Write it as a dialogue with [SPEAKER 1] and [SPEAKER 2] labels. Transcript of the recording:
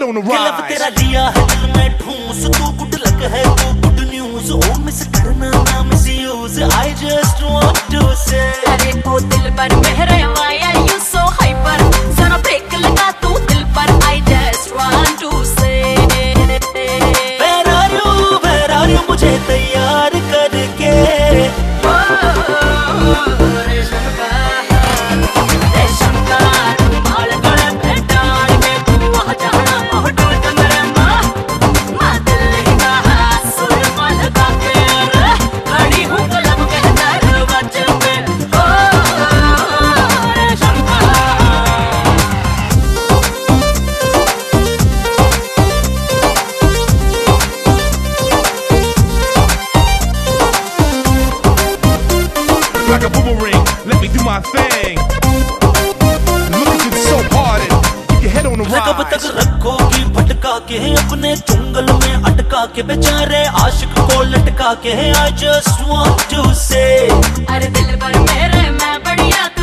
[SPEAKER 1] on the rise.
[SPEAKER 2] तेरा लिया है दिल में ठूस, तू गुड लक है, तू गुड न्यूज। ओ मिस करना ना misuse, I just want to say।
[SPEAKER 3] अरे ओ दिल पर मेरे why are you so hyper? जरा ब्रेक लगा तू दिल पर, I just want to say।
[SPEAKER 2] Where are you मुझे तैयार करके।
[SPEAKER 1] Like a boomerang, let me do my thing. Look at you so hard and keep your head on the rise.
[SPEAKER 2] कब तक रखोगी भटका के अपने जंगल में अटका के, बेचारे आशिक को लटका के। I just want to say।
[SPEAKER 3] अरे दिल पर मेरे मैं बढ़िया